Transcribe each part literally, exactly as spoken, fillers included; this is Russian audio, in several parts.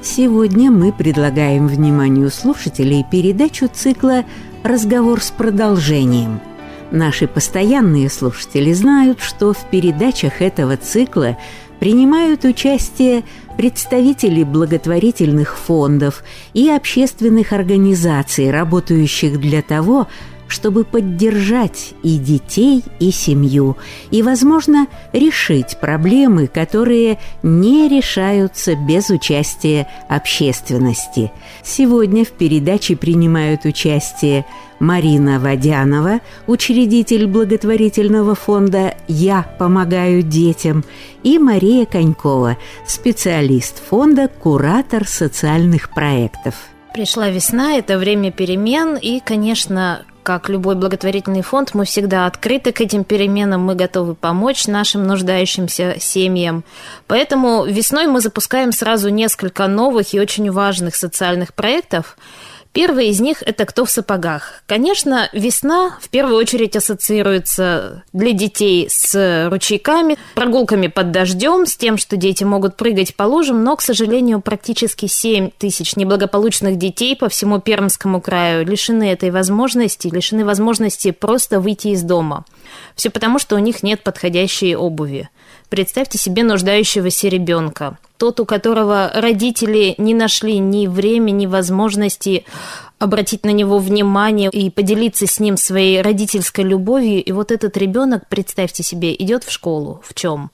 Сегодня мы предлагаем вниманию слушателей передачу цикла «Разговор с продолжением». Наши постоянные слушатели знают, что в передачах этого цикла принимают участие представители благотворительных фондов и общественных организаций, работающих для того, чтобы поддержать и детей, и семью, и, возможно, решить проблемы, которые не решаются без участия общественности. Сегодня в передаче принимают участие Марина Водянова, учредитель благотворительного фонда «Я помогаю детям», и Мария Конькова, специалист фонда, куратор социальных проектов. Пришла весна, это время перемен, и, конечно, как любой благотворительный фонд, мы всегда открыты к этим переменам, мы готовы помочь нашим нуждающимся семьям. Поэтому весной мы запускаем сразу несколько новых и очень важных социальных проектов. Первый из них – это «Кто в сапогах?». Конечно, весна в первую очередь ассоциируется для детей с ручейками, прогулками под дождем, с тем, что дети могут прыгать по лужам, но, к сожалению, практически семь тысяч неблагополучных детей по всему Пермскому краю лишены этой возможности, лишены возможности просто выйти из дома. Все потому, что у них нет подходящей обуви. Представьте себе нуждающегося ребенка. Тот, у которого родители не нашли ни времени, ни возможности обратить на него внимание и поделиться с ним своей родительской любовью. И вот этот ребенок, представьте себе, идет в школу. В чем?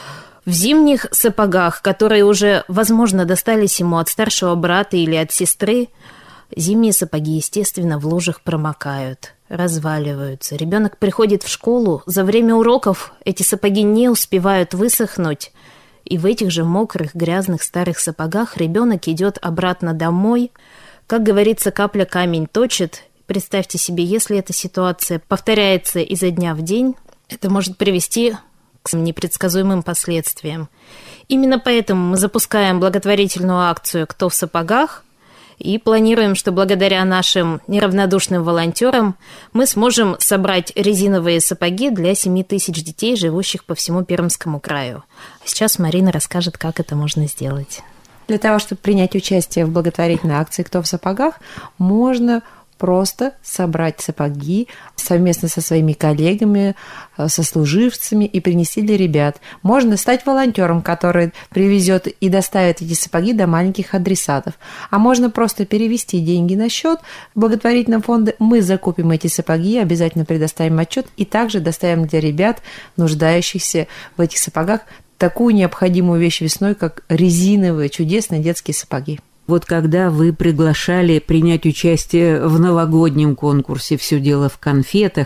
В зимних сапогах, которые уже, возможно, достались ему от старшего брата или от сестры. Зимние сапоги, естественно, в лужах промокают, разваливаются. Ребенок приходит в школу, за время уроков эти сапоги не успевают высохнуть, и в этих же мокрых, грязных старых сапогах ребенок идет обратно домой. Как говорится, капля камень точит. Представьте себе, если эта ситуация повторяется изо дня в день, это может привести к непредсказуемым последствиям. Именно поэтому мы запускаем благотворительную акцию «Кто в сапогах?» и планируем, что благодаря нашим неравнодушным волонтерам мы сможем собрать резиновые сапоги для семи тысяч детей, живущих по всему Пермскому краю. Сейчас Марина расскажет, как это можно сделать. Для того, чтобы принять участие в благотворительной акции «Кто в сапогах», можно просто собрать сапоги совместно со своими коллегами, сослуживцами и принести для ребят. Можно стать волонтером, который привезет и доставит эти сапоги до маленьких адресатов. А можно просто перевести деньги на счет благотворительного фонда. Мы закупим эти сапоги, обязательно предоставим отчет и также доставим для ребят, нуждающихся в этих сапогах, такую необходимую вещь весной, как резиновые чудесные детские сапоги. Вот когда вы приглашали принять участие в новогоднем конкурсе «Все дело в конфетах»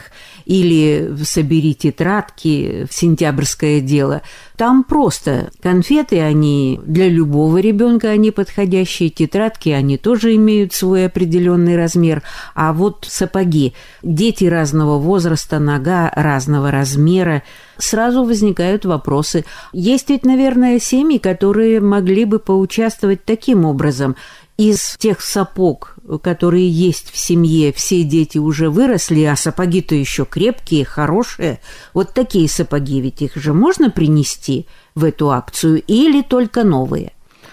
или «Собери тетрадки», «Сентябрьское дело», там просто конфеты, они для любого ребенка они подходящие, тетрадки, они тоже имеют свой определенный размер, а вот сапоги, дети разного возраста, нога разного размера, сразу возникают вопросы. Есть ведь, наверное, семьи, которые могли бы поучаствовать таким образом. Из тех сапог, которые есть в семье, все дети уже выросли, а сапоги-то еще крепкие, хорошие. Вот такие сапоги, ведь их же можно принести в эту акцию или только новые?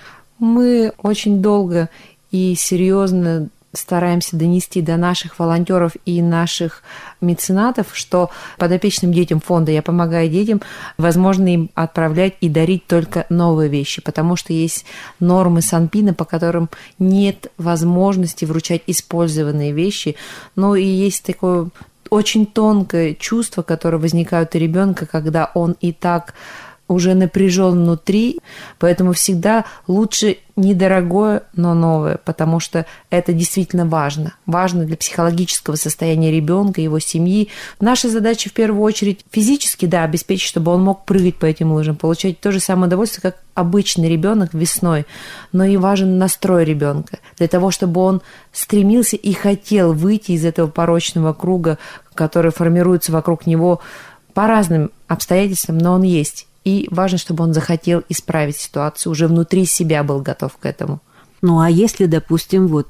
Мы очень долго и серьезно стараемся донести до наших волонтеров и наших меценатов, что подопечным детям фонда «Я помогаю детям» возможно им отправлять и дарить только новые вещи, потому что есть нормы Санпина, по которым нет возможности вручать использованные вещи, но и есть такое очень тонкое чувство, которое возникает у ребенка, когда он и так уже напряжен внутри, поэтому всегда лучше недорогое, но новое, потому что это действительно важно. Важно для психологического состояния ребенка, его семьи. Наша задача в первую очередь физически, да, обеспечить, чтобы он мог прыгать по этим лыжам, получать то же самое удовольствие, как обычный ребенок весной, но и важен настрой ребенка для того, чтобы он стремился и хотел выйти из этого порочного круга, который формируется вокруг него по разным обстоятельствам, но он есть. И важно, чтобы он захотел исправить ситуацию, уже внутри себя был готов к этому. Ну, а если, допустим, вот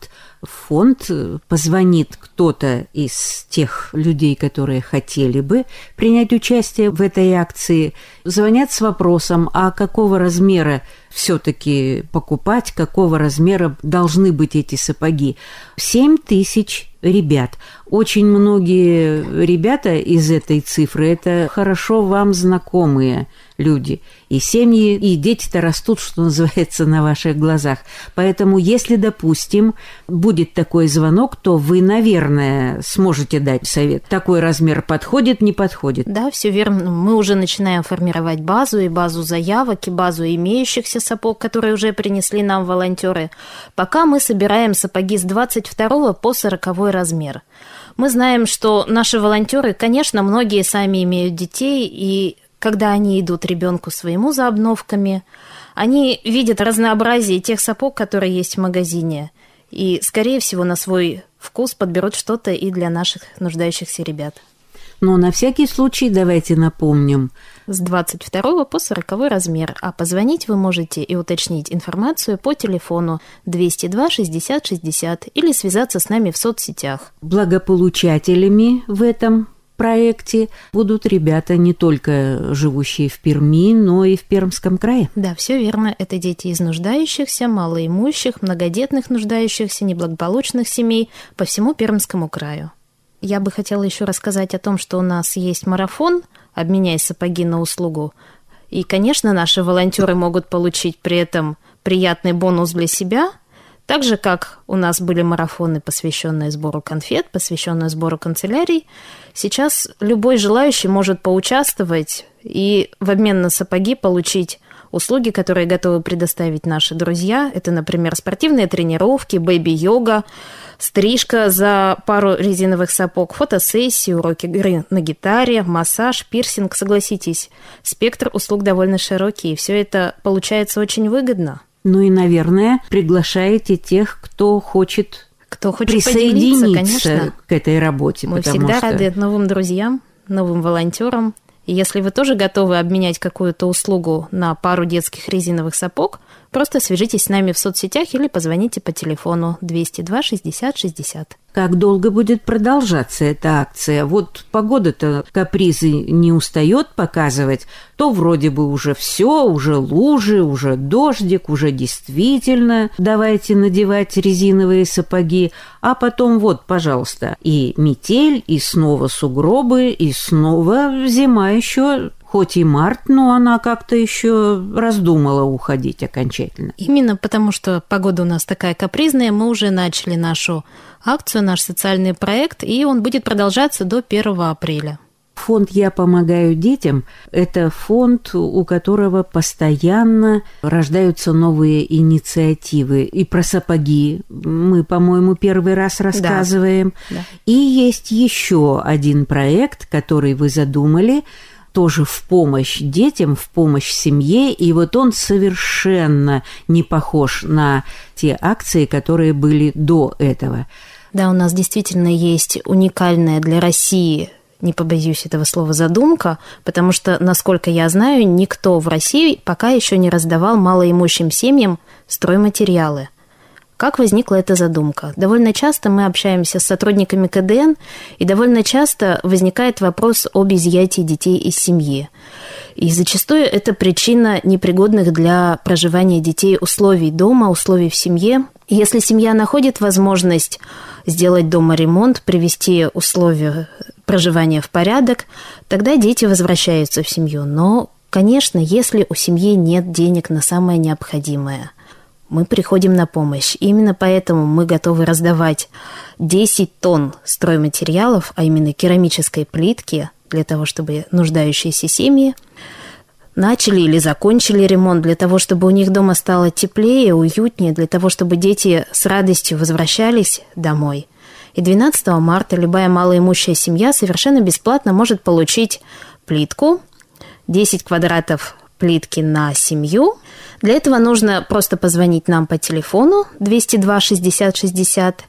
в фонд, позвонит кто-то из тех людей, которые хотели бы принять участие в этой акции, звонят с вопросом, а какого размера все-таки покупать, какого размера должны быть эти сапоги. Семь тысяч ребят. Очень многие ребята из этой цифры – это хорошо вам знакомые люди. И семьи, и дети-то растут, что называется, на ваших глазах. Поэтому, если, допустим, будет такой звонок, то вы, наверное, сможете дать совет. Такой размер подходит, не подходит? Да, все верно. Мы уже начинаем формировать базу, и базу заявок, и базу имеющихся сапог, которые уже принесли нам волонтеры. Пока мы собираем сапоги с двадцать второго по сороковой размер. Мы знаем, что наши волонтеры, конечно, многие сами имеют детей, и когда они идут ребенку своему за обновками, они видят разнообразие тех сапог, которые есть в магазине, и, скорее всего, на свой вкус подберут что-то и для наших нуждающихся ребят. Но на всякий случай давайте напомним. С двадцать второго по сороковой размер, а позвонить вы можете и уточнить информацию по телефону двести два шестьдесят шестьдесят или связаться с нами в соцсетях. Благополучателями в этом проекте будут ребята, не только живущие в Перми, но и в Пермском крае. Да, все верно. Это дети из нуждающихся, малоимущих, многодетных нуждающихся, неблагополучных семей по всему Пермскому краю. Я бы хотела еще рассказать о том, что у нас есть марафон «Обменяй сапоги на услугу». И, конечно, наши волонтеры могут получить при этом приятный бонус для себя, так же, как у нас были марафоны, посвященные сбору конфет, посвященные сбору канцелярий. Сейчас любой желающий может поучаствовать и в обмен на сапоги получить услуги, которые готовы предоставить наши друзья. Это, например, спортивные тренировки, бэби-йога, стрижка за пару резиновых сапог, фотосессии, уроки игры на гитаре, массаж, пирсинг. Согласитесь, спектр услуг довольно широкий, и все это получается очень выгодно. Ну и, наверное, приглашаете тех, кто хочет, кто хочет присоединиться, конечно, к этой работе. Мы всегда что... рады новым друзьям, новым волонтерам. И если вы тоже готовы обменять какую-то услугу на пару детских резиновых сапог, просто свяжитесь с нами в соцсетях или позвоните по телефону двести два шестьдесят шестьдесят. Как долго будет продолжаться эта акция? Вот погода-то капризы не устает показывать. То вроде бы уже все, уже лужи, уже дождик, уже действительно давайте надевать резиновые сапоги. А потом вот, пожалуйста, и метель, и снова сугробы, и снова зима еще... Хоть и март, но она как-то еще раздумала уходить окончательно. Именно потому, что погода у нас такая капризная, мы уже начали нашу акцию, наш социальный проект, и он будет продолжаться до первого апреля. Фонд «Я помогаю детям» – это фонд, у которого постоянно рождаются новые инициативы. И про сапоги мы, по-моему, первый раз рассказываем. Да. Да. И есть еще один проект, который вы задумали – тоже в помощь детям, в помощь семье, и вот он совершенно не похож на те акции, которые были до этого. Да, у нас действительно есть уникальная для России, не побоюсь этого слова, задумка, потому что, насколько я знаю, никто в России пока еще не раздавал малоимущим семьям стройматериалы. Как возникла эта задумка? Довольно часто мы общаемся с сотрудниками ка дэ эн, и довольно часто возникает вопрос об изъятии детей из семьи. И зачастую это причина непригодных для проживания детей условий дома, условий в семье. И если семья находит возможность сделать дома ремонт, привести условия проживания в порядок, тогда дети возвращаются в семью. Но, конечно, если у семьи нет денег на самое необходимое, мы приходим на помощь. Именно поэтому мы готовы раздавать десять тонн стройматериалов, а именно керамической плитки, для того, чтобы нуждающиеся семьи начали или закончили ремонт, для того, чтобы у них дома стало теплее, уютнее, для того, чтобы дети с радостью возвращались домой. И двенадцатого марта любая малоимущая семья совершенно бесплатно может получить плитку, десять квадратов плитки на семью. Для этого нужно просто позвонить нам по телефону двести два шестьдесят шестьдесят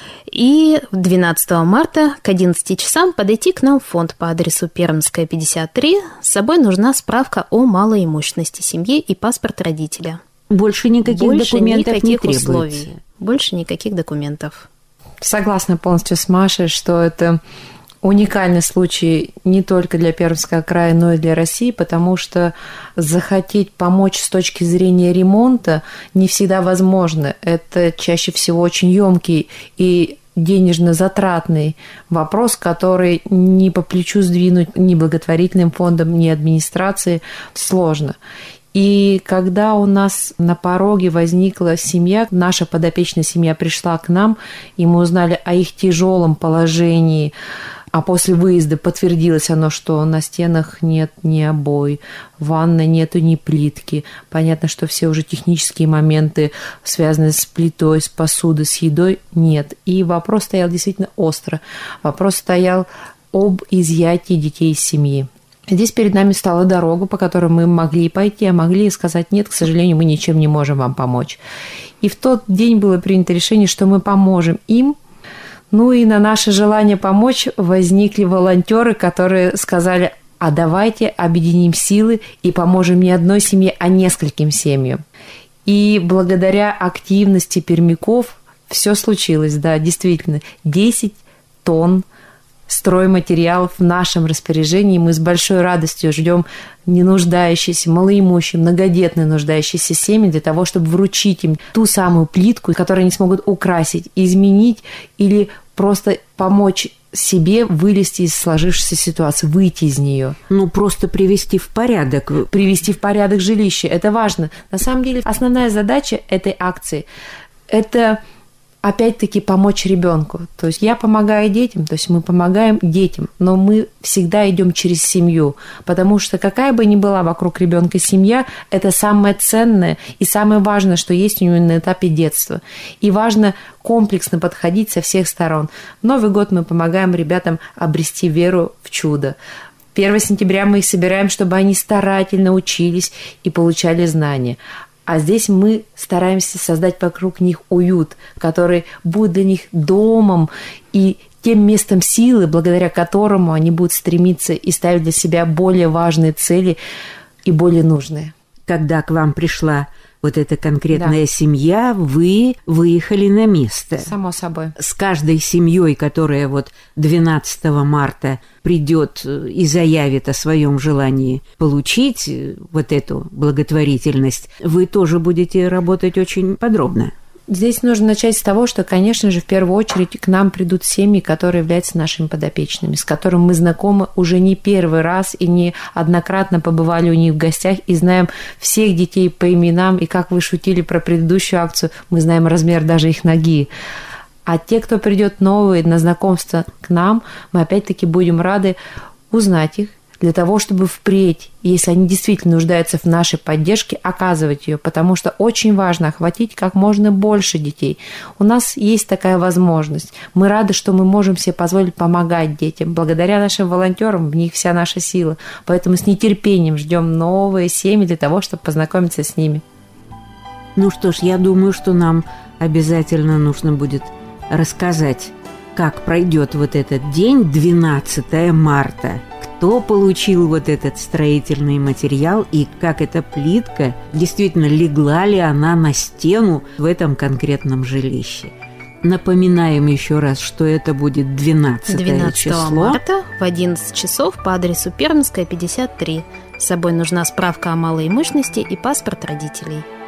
и двенадцатого марта к одиннадцати часам подойти к нам в фонд по адресу Пермская, пятьдесят три. С собой нужна справка о малоимущности семьи и паспорт родителя. Больше никаких Больше документов никаких не требуется. условий. Больше никаких документов. Согласна полностью с Машей, что это уникальный случай не только для Пермского края, но и для России, потому что захотеть помочь с точки зрения ремонта не всегда возможно. Это чаще всего очень емкий и денежно затратный вопрос, который не по плечу сдвинуть ни благотворительным фондом, ни администрации сложно. И когда у нас на пороге возникла семья, наша подопечная семья пришла к нам, и мы узнали о их тяжелом положении, а после выезда подтвердилось оно, что на стенах нет ни обои, в ванной нету ни плитки. Понятно, что все уже технические моменты, связанные с плитой, с посудой, с едой, нет. И вопрос стоял действительно остро. Вопрос стоял об изъятии детей из семьи. Здесь перед нами стала дорога, по которой мы могли пойти, а могли сказать: нет, к сожалению, мы ничем не можем вам помочь. И в тот день было принято решение, что мы поможем им. Ну и на наше желание помочь возникли волонтеры, которые сказали: а давайте объединим силы и поможем не одной семье, а нескольким семьям. И благодаря активности пермяков все случилось, да, действительно, десять тонн стройматериалов в нашем распоряжении. Мы с большой радостью ждем ненуждающиеся, малоимущие, многодетные нуждающиеся семьи для того, чтобы вручить им ту самую плитку, которую они смогут украсить, изменить или просто помочь себе вылезти из сложившейся ситуации, выйти из нее. Ну, просто привести в порядок. Привести в порядок жилище. Это важно. На самом деле, основная задача этой акции – это опять-таки помочь ребенку. То есть я помогаю детям, то есть мы помогаем детям, но мы всегда идем через семью, потому что какая бы ни была вокруг ребенка семья, это самое ценное и самое важное, что есть у него на этапе детства. И важно комплексно подходить со всех сторон. В Новый год мы помогаем ребятам обрести веру в чудо. первого сентября мы их собираем, чтобы они старательно учились и получали знания. А здесь мы стараемся создать вокруг них уют, который будет для них домом и тем местом силы, благодаря которому они будут стремиться и ставить для себя более важные цели и более нужные. Когда к вам пришла вот эта конкретная да. семья, вы выехали на место. Само собой. С каждой семьей, которая вот двенадцатого марта придет и заявит о своем желании получить вот эту благотворительность, вы тоже будете работать очень подробно. Здесь нужно начать с того, что, конечно же, в первую очередь к нам придут семьи, которые являются нашими подопечными, с которыми мы знакомы уже не первый раз и не однократно побывали у них в гостях и знаем всех детей по именам. И как вы шутили про предыдущую акцию, мы знаем размер даже их ноги. А те, кто придет новые на знакомство к нам, мы опять-таки будем рады узнать их, для того, чтобы впредь, если они действительно нуждаются в нашей поддержке, оказывать ее, потому что очень важно охватить как можно больше детей. У нас есть такая возможность. Мы рады, что мы можем себе позволить помогать детям. Благодаря нашим волонтерам в них вся наша сила. Поэтому с нетерпением ждем новые семьи для того, чтобы познакомиться с ними. Ну что ж, я думаю, что нам обязательно нужно будет рассказать, как пройдет вот этот день, двенадцатого марта. Кто получил вот этот строительный материал и как эта плитка, действительно легла ли она на стену в этом конкретном жилище. Напоминаем еще раз, что это будет двенадцатое число. марта в одиннадцать часов по адресу Пермская, пятьдесят три. С собой нужна справка о малой мощности и паспорт родителей.